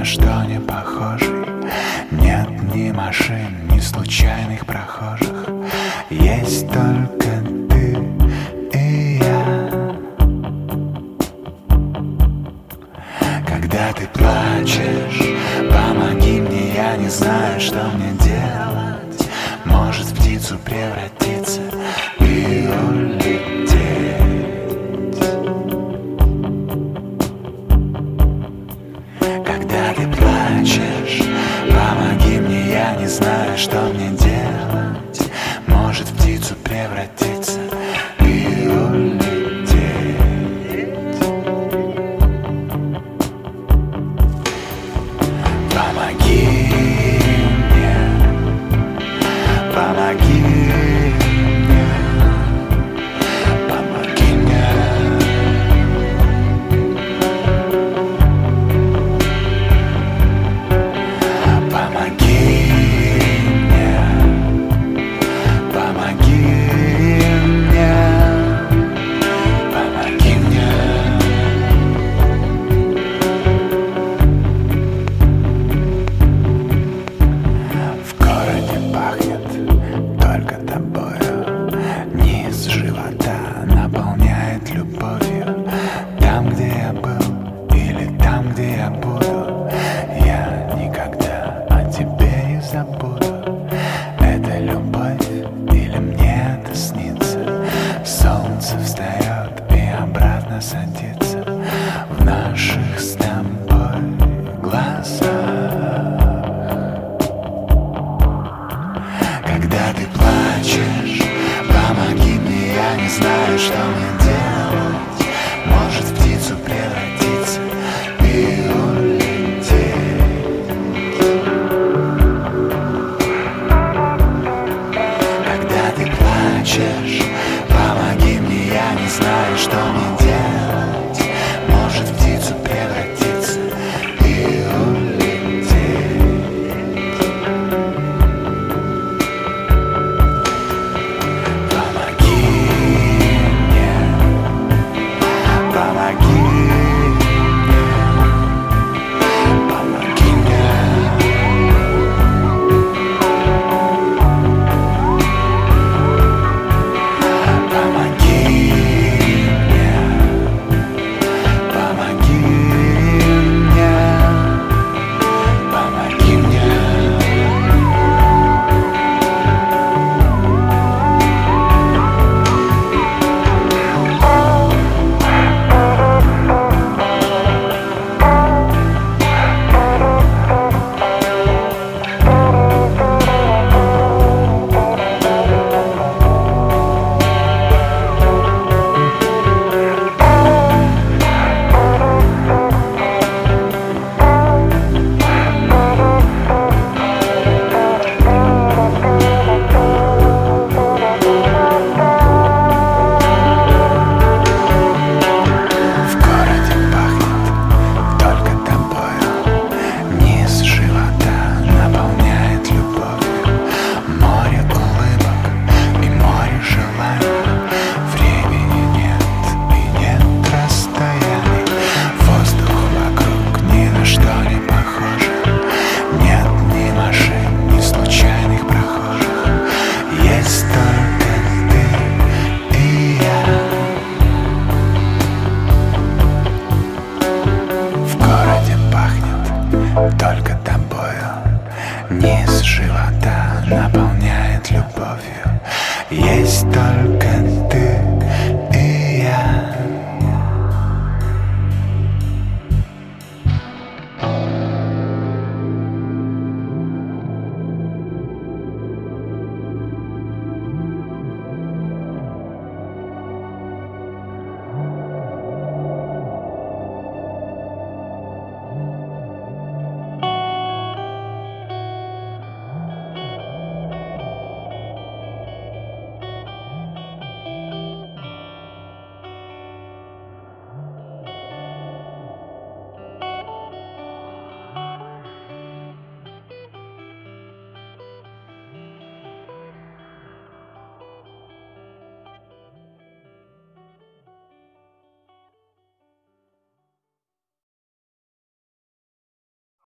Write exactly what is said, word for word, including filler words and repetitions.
на что не похожий. Нет ни машин, ни случайных прохожих. Есть только ты и я. Когда ты плачешь, помоги мне, я не знаю, что мне делать. Может, в птицу превратиться и улететь. Когда ты плачешь, помоги мне, я не знаю, что мне делать. Может, в птицу превратиться и улететь. Помоги мне, помоги мне, помоги мне. Помоги мне, помоги мне, помоги мне. В городе пахнет только тобою. Низ живота наполняет любовью. Там, где я был, или там, где я буду, я никогда о тебе не забуду. Это любовь или мне это снится? Солнце встает и обратно садится в наших с тобой глазах. Когда ты плачешь, помоги мне, я не знаю, что мне делать. Может, в птицу превратиться и улететь. Когда ты плачешь, помоги мне, я не знаю, что мне